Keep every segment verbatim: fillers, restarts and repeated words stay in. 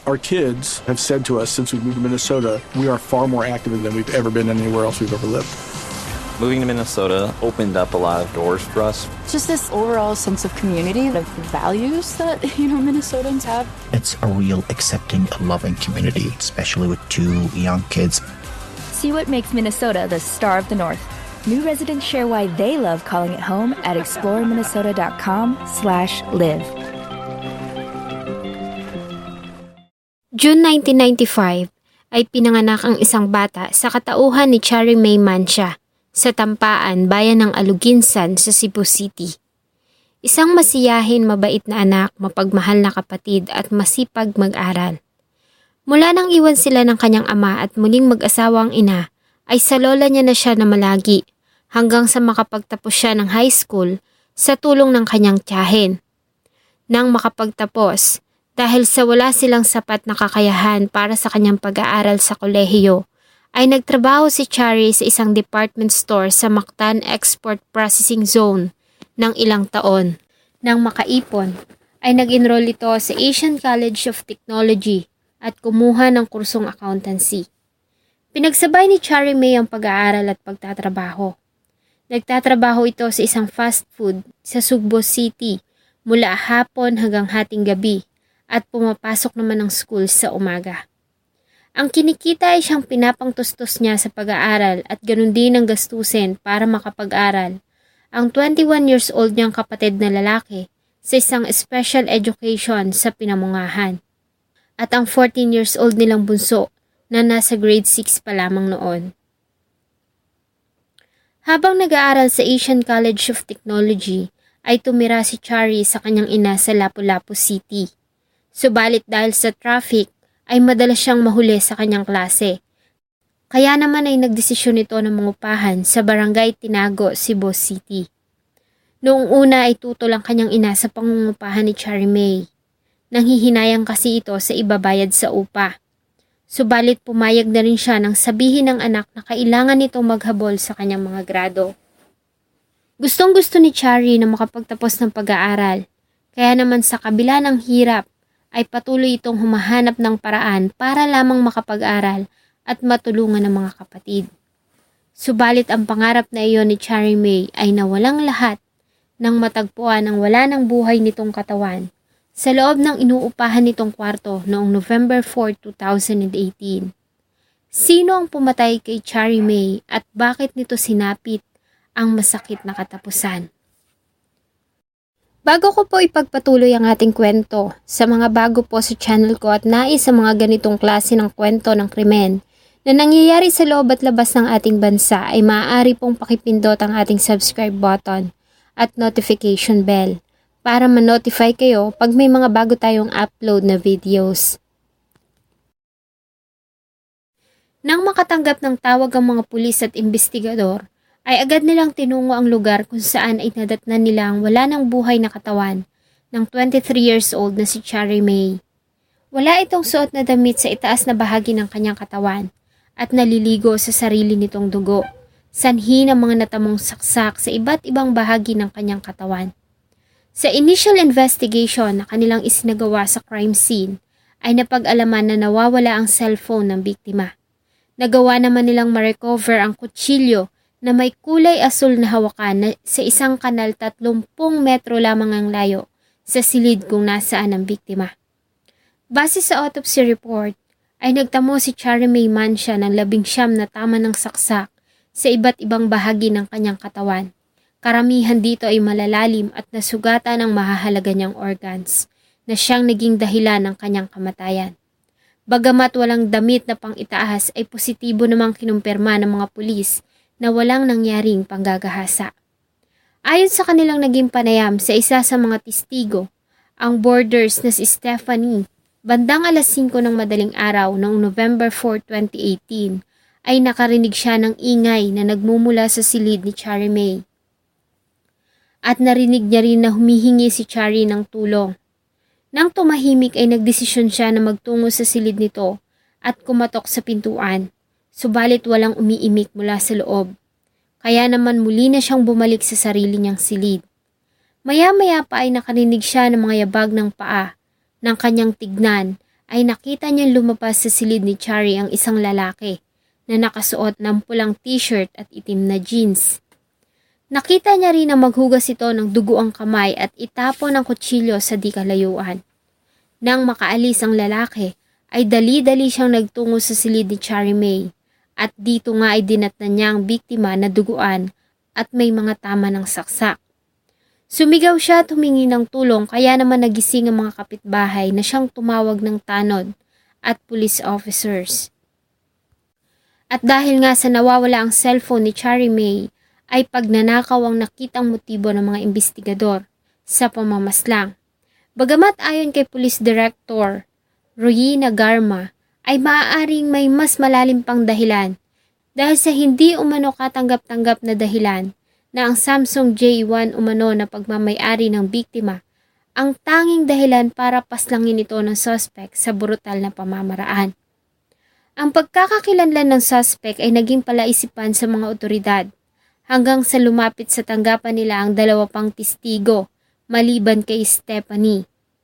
Our kids have said to us since we moved to Minnesota, we are far more active than we've ever been anywhere else we've ever lived. Moving to Minnesota opened up a lot of doors for us. Just this overall sense of community, of values that, you know, Minnesotans have. It's a real accepting, loving community, especially with two young kids. See what makes Minnesota the star of the North. New residents share why they love calling it home at exploreminnesota.com slash live. June nineteen ninety-five ay pinanganak ang isang bata sa katauhan ni Cherry May Mancia sa Tampaan, bayan ng Aluginsan sa Cebu City. Isang masiyahin, mabait na anak, mapagmahal na kapatid at masipag mag-aral. Mula nang iwan sila ng kanyang ama at muling mag-asawang ina, ay sa lola niya na siya na malagi hanggang sa makapagtapos siya ng high school sa tulong ng kanyang tiyahin. Nang makapagtapos, dahil sa wala silang sapat na kakayahan para sa kanyang pag-aaral sa kolehiyo, ay nagtrabaho si Cherry sa isang department store sa Mactan Export Processing Zone ng ilang taon. Nang makaipon, ay nag-enroll ito sa Asian College of Technology at kumuha ng kursong accountancy. Pinagsabay ni Cherry May ang pag-aaral at pagtatrabaho. Nagtatrabaho ito sa isang fast food sa Sugbo City mula hapon hanggang hating gabi at pumapasok naman ng school sa umaga. Ang kinikita ay siyang pinapangtustos niya sa pag-aaral at ganun din ang gastusin para makapag-aral ang twenty-one years old niyang kapatid na lalaki sa isang special education sa pinamungahan at ang fourteen years old nilang bunso na nasa grade six pa lamang noon. Habang nag-aaral sa Asian College of Technology ay tumira si Cherry sa kanyang ina sa Lapu-Lapu City. Subalit dahil sa traffic ay madalas siyang mahuli sa kanyang klase. Kaya naman ay nagdesisyon ito na mangupahan sa Barangay Tinago, Cebu City. Noong una ay tutol ang kanyang ina sa pangungupahan ni Cherry May. Nanghihinayang kasi ito sa ibabayad sa upa. Subalit pumayag na rin siya nang sabihin ng anak na kailangan nitong maghabol sa kanyang mga grado. Gustong gusto ni Cherry na makapagtapos ng pag-aaral. Kaya naman sa kabila ng hirap, ay patuloy itong humahanap ng paraan para lamang makapag-aral at matulungan ng mga kapatid. Subalit ang pangarap na iyon ni Cherry May ay nawalang lahat nang matagpuan ang wala ng buhay nitong katawan sa loob ng inuupahan nitong kwarto noong November fourth, two thousand eighteen. Sino ang pumatay kay Cherry May at bakit nito sinapit ang masakit na katapusan? Bago ko po ipagpatuloy ang ating kwento, sa mga bago po sa channel ko at nais sa mga ganitong klase ng kwento ng krimen na nangyayari sa loob at labas ng ating bansa ay maaari pong pakipindot ang ating subscribe button at notification bell para ma-notify kayo pag may mga bago tayong upload na videos. Nang makatanggap ng tawag ang mga pulis at investigador, ay agad nilang tinungo ang lugar kung saan ay nadatnan nila ang wala ng buhay na katawan ng twenty-three years old na si Cherry May. Wala itong suot na damit sa itaas na bahagi ng kanyang katawan at naliligo sa sarili nitong dugo, sanhi ng mga natamong saksak sa iba't ibang bahagi ng kanyang katawan. Sa initial investigation na kanilang isinagawa sa crime scene, ay napag-alaman na nawawala ang cellphone ng biktima. Nagawa naman nilang ma-recover ang kutsilyo na may kulay asul na hawakan na sa isang kanal tatlumpung metro lamang ang layo sa silid kung nasaan ang biktima. Base sa autopsy report, ay nagtamo si Cherry May Mancia ng labing siyam na tama ng saksak sa iba't ibang bahagi ng kanyang katawan. Karamihan dito ay malalalim at nasugatan ang mahahalaga niyang organs na siyang naging dahilan ng kanyang kamatayan. Bagamat walang damit na pang-itaas ay positibo namang kinumpirma ng mga pulis na walang nangyaring panggagahasa. Ayon sa kanilang naging panayam sa isa sa mga testigo, ang boarders na si Stephanie, bandang alas singko ng madaling araw noong November fourth, twenty eighteen, ay nakarinig siya ng ingay na nagmumula sa silid ni Cherry May. At narinig niya rin na humihingi si Cherry ng tulong. Nang tumahimik ay nagdesisyon siya na magtungo sa silid nito at kumatok sa pintuan. Subalit walang umiimik mula sa loob. Kaya naman muli na siyang bumalik sa sarili niyang silid. Maya-maya pa ay nakarinig siya ng mga yabag ng paa ng kanyang tignan ay nakita niyang lumabas sa silid ni Chari ang isang lalaki na nakasuot ng pulang t-shirt at itim na jeans. Nakita niya rin na maghugas ito ng dugo ang kamay at itapon ang kutsilyo sa di kalayuan. Nang makaalis ang lalaki, ay dali-dali siyang nagtungo sa silid ni Chari May at dito nga ay dinatnan niya ang biktima na duguan at may mga tama ng saksak. Sumigaw siya at humingi ng tulong kaya naman nagising ang mga kapitbahay na siyang tumawag ng tanod at police officers. At dahil nga sa nawawala ang cellphone ni Chari May, ay pagnanakaw ang nakitang motibo ng mga investigador sa pamamaslang. Bagamat ayon kay Police Director Royina Garma ay maaaring may mas malalim pang dahilan dahil sa hindi umano katanggap-tanggap na dahilan na ang Samsung J one umano na pagmamay-ari ng biktima ang tanging dahilan para paslangin ito ng suspect sa brutal na pamamaraan. Ang pagkakakilanlan ng suspect ay naging palaisipan sa mga otoridad hanggang sa lumapit sa tanggapan nila ang dalawa pang testigo maliban kay Stephanie.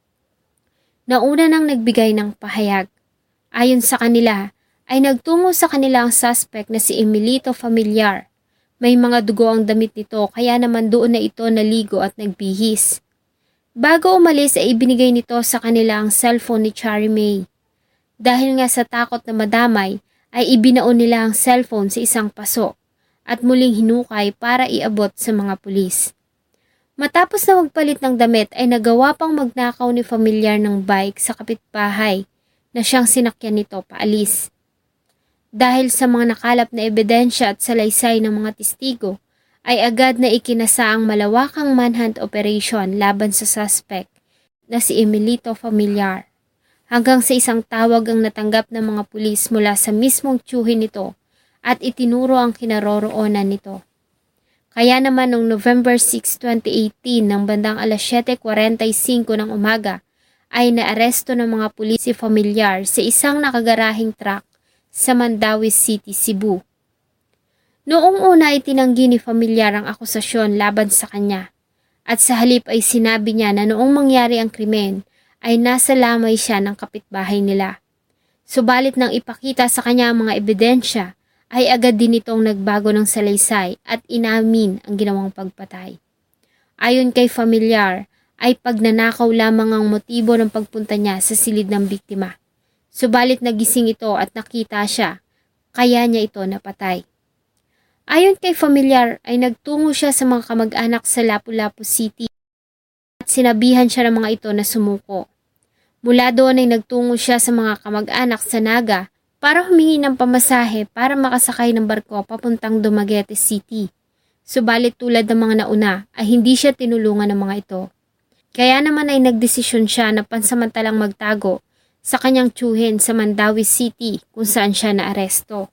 Nauna nang nagbigay ng pahayag. Ayon sa kanila, ay nagtungo sa kanila ang suspect na si Emilito Familiar. May mga dugo ang damit nito kaya naman doon na ito naligo at nagbihis. Bago umalis ay ibinigay nito sa kanila ang cellphone ni Chari May. Dahil nga sa takot na madamay, ay ibinaon nila ang cellphone sa isang paso at muling hinukay para iabot sa mga pulis. Matapos na magpalit ng damit ay nagawa pang magnakaw ni Familiar ng bike sa kapitbahay na siyang sinakyan nito paalis. Dahil sa mga nakalap na ebidensya at salaysay ng mga testigo, ay agad na ikinasa ang malawakang manhunt operation laban sa suspect na si Emilito Familiar. Hanggang sa isang tawag ang natanggap ng mga pulis mula sa mismong tiyuhin nito at itinuro ang kinaroroonan nito. Kaya naman noong November sixth, twenty eighteen ng bandang alas siyete forty-five ng umaga ay naaresto ng mga pulis si Familiar sa isang nakagarahing truck sa Mandawi City, Cebu. Noong una ay tinanggi ni Familiar ang akusasyon laban sa kanya at sa halip ay sinabi niya na noong mangyari ang krimen ay nasa lamay siya ng kapitbahay nila. Subalit nang ipakita sa kanya ang mga ebidensya, ay agad din itong nagbago ng salaysay at inamin ang ginawang pagpatay. Ayon kay Familiar, ay pagnanakaw lamang ang motibo ng pagpunta niya sa silid ng biktima. Subalit nagising ito at nakita siya, kaya niya ito napatay. Ayon kay Familiar, ay nagtungo siya sa mga kamag-anak sa Lapu-Lapu City at sinabihan siya ng mga ito na sumuko. Mula doon ay nagtungo siya sa mga kamag-anak sa Naga para humingi ng pamasahe para makasakay ng barko papuntang Dumaguete City. Subalit tulad ng mga nauna ay hindi siya tinulungan ng mga ito. Kaya naman ay nagdesisyon siya na pansamantalang magtago sa kanyang tiyuhin sa Mandawi City kung saan siya naaresto.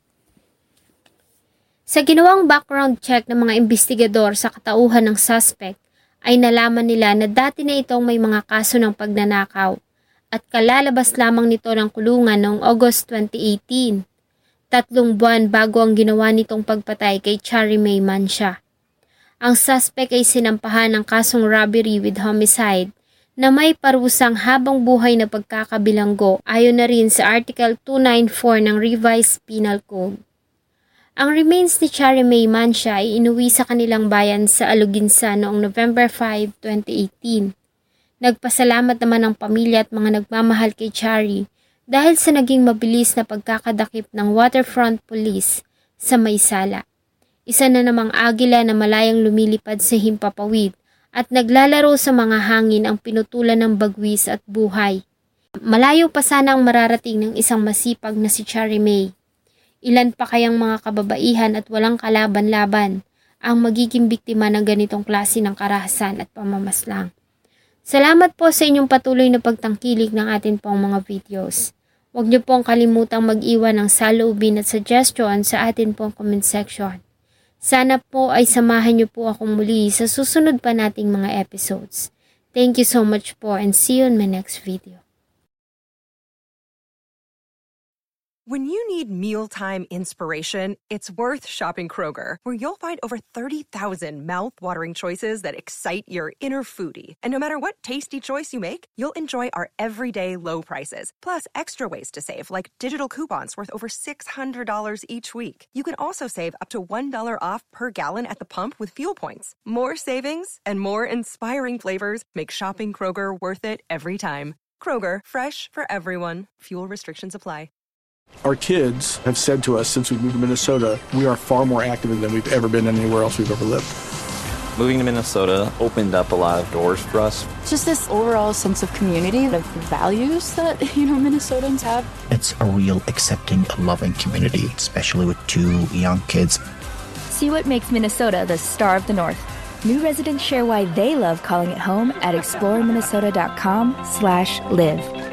Sa ginawang background check ng mga investigador sa katauhan ng suspect ay nalaman nila na dati na itong may mga kaso ng pagnanakaw at kalalabas lamang nito ng kulungan noong August twenty eighteen, tatlong buwan bago ang ginawa nitong pagpatay kay Chari May Mancia. Ang suspect ay sinampahan ng kasong robbery with homicide na may parusang habang buhay na pagkakabilanggo ayon na rin sa Article two ninety-four ng Revised Penal Code. Ang remains ni Chari May Mancia ay inuwi sa kanilang bayan sa Aluginsa noong November fifth, twenty eighteen. Nagpasalamat naman ang pamilya at mga nagmamahal kay Chari dahil sa naging mabilis na pagkakadakip ng Waterfront Police sa Maysala. Isa na namang agila na malayang lumilipad sa himpapawid at naglalaro sa mga hangin ang pinutulan ng bagwis at buhay. Malayo pa sana ang mararating ng isang masipag na si Chari May. Ilan pa kayang mga kababaihan at walang kalaban-laban ang magiging biktima ng ganitong klase ng karahasan at pamamaslang. Salamat po sa inyong patuloy na pagtangkilik ng atin pong mga videos. Huwag niyo pong kalimutang mag-iwan ng saloobin at suggestion sa atin pong comment section. Sana po ay samahan niyo po akong muli sa susunod pa nating mga episodes. Thank you so much po and see you in my next video. When you need mealtime inspiration, it's worth shopping Kroger, where you'll find over thirty thousand mouth-watering choices that excite your inner foodie. And no matter what tasty choice you make, you'll enjoy our everyday low prices, plus extra ways to save, like digital coupons worth over six hundred dollars each week. You can also save up to one dollar off per gallon at the pump with fuel points. More savings and more inspiring flavors make shopping Kroger worth it every time. Kroger, fresh for everyone. Fuel restrictions apply. Our kids have said to us since we moved to Minnesota, we are far more active than we've ever been anywhere else we've ever lived. Moving to Minnesota opened up a lot of doors for us. Just this overall sense of community, of values that, you know, Minnesotans have. It's a real accepting, loving community, especially with two young kids. See what makes Minnesota the star of the North. New residents share why they love calling it home at explore minnesota dot com slash live.